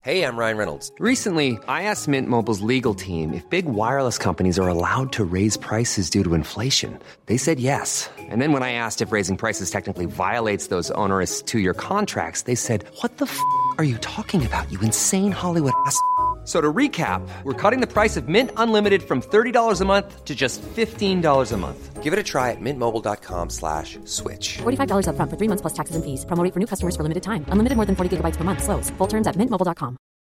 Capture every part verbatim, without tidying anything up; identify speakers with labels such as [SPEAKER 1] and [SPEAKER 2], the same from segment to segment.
[SPEAKER 1] Hey, I'm Ryan Reynolds.
[SPEAKER 2] Recently, I asked Mint Mobile's legal team if big wireless companies are allowed to raise prices due to inflation. They said yes. And then when I asked if raising prices technically violates those onerous two-year contracts, they said, what the f*** are you talking about, you insane Hollywood ass f- So to recap, we're cutting the price of Mint Unlimited from thirty dollars a month to just fifteen dollars a month.
[SPEAKER 1] Give it a try at mintmobile.com slash switch.
[SPEAKER 3] forty-five dollars up front for three months plus taxes and fees. Promo rate for new customers for limited time. Unlimited more than forty gigabytes per month. Slows full terms at mint mobile dot com.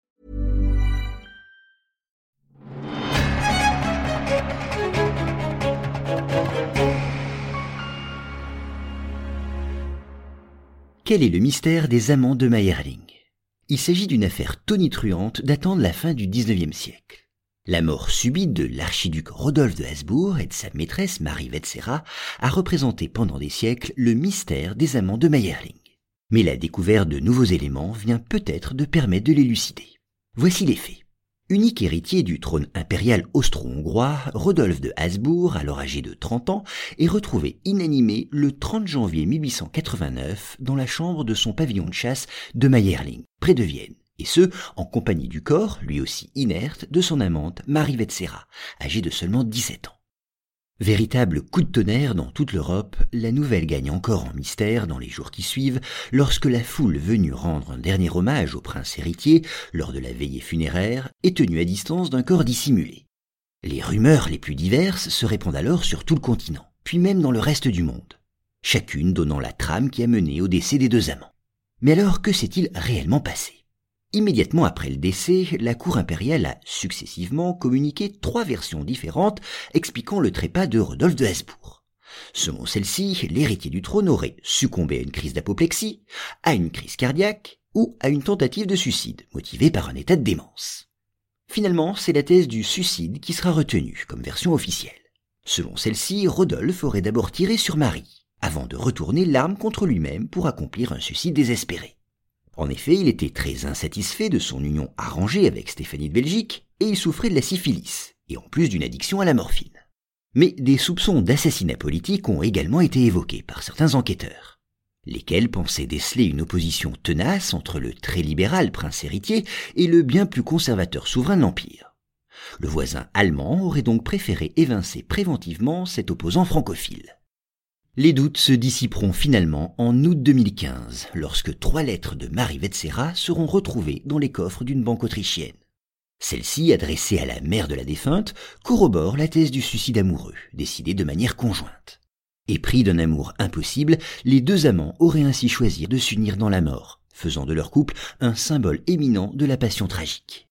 [SPEAKER 4] Quel est le mystère des amants de Mayerling ? Il s'agit d'une affaire tonitruante datant de la fin du dix-neuvième siècle. La mort subite de l'archiduc Rodolphe de Habsbourg et de sa maîtresse Marie Wetzerat a représenté pendant des siècles le mystère des amants de Mayerling. Mais la découverte de nouveaux éléments vient peut-être de permettre de l'élucider. Voici les faits. Unique héritier du trône impérial austro-hongrois, Rodolphe de Habsbourg, alors âgé de trente ans, est retrouvé inanimé le trente janvier mille huit cent quatre-vingt-neuf dans la chambre de son pavillon de chasse de Mayerling, près de Vienne, et ce, en compagnie du corps, lui aussi inerte, de son amante Marie Wetzerat, âgée de seulement dix-sept ans. Véritable coup de tonnerre dans toute l'Europe, la nouvelle gagne encore en mystère dans les jours qui suivent, lorsque la foule venue rendre un dernier hommage au prince héritier, lors de la veillée funéraire, est tenue à distance d'un corps dissimulé. Les rumeurs les plus diverses se répandent alors sur tout le continent, puis même dans le reste du monde, chacune donnant la trame qui a mené au décès des deux amants. Mais alors, que s'est-il réellement passé ? Immédiatement après le décès, la cour impériale a successivement communiqué trois versions différentes expliquant le trépas de Rodolphe de Habsbourg. Selon celle-ci, l'héritier du trône aurait succombé à une crise d'apoplexie, à une crise cardiaque ou à une tentative de suicide motivée par un état de démence. Finalement, c'est la thèse du suicide qui sera retenue comme version officielle. Selon celle-ci, Rodolphe aurait d'abord tiré sur Marie, avant de retourner l'arme contre lui-même pour accomplir un suicide désespéré. En effet, il était très insatisfait de son union arrangée avec Stéphanie de Belgique et il souffrait de la syphilis, et en plus d'une addiction à la morphine. Mais des soupçons d'assassinat politique ont également été évoqués par certains enquêteurs, lesquels pensaient déceler une opposition tenace entre le très libéral prince héritier et le bien plus conservateur souverain de l'Empire. Le voisin allemand aurait donc préféré évincer préventivement cet opposant francophile. Les doutes se dissiperont finalement en août deux mille quinze, lorsque trois lettres de Marie Wetzerat seront retrouvées dans les coffres d'une banque autrichienne. Celle-ci, adressée à la mère de la défunte, corrobore la thèse du suicide amoureux, décidé de manière conjointe. Épris d'un amour impossible, les deux amants auraient ainsi choisi de s'unir dans la mort, faisant de leur couple un symbole éminent de la passion tragique.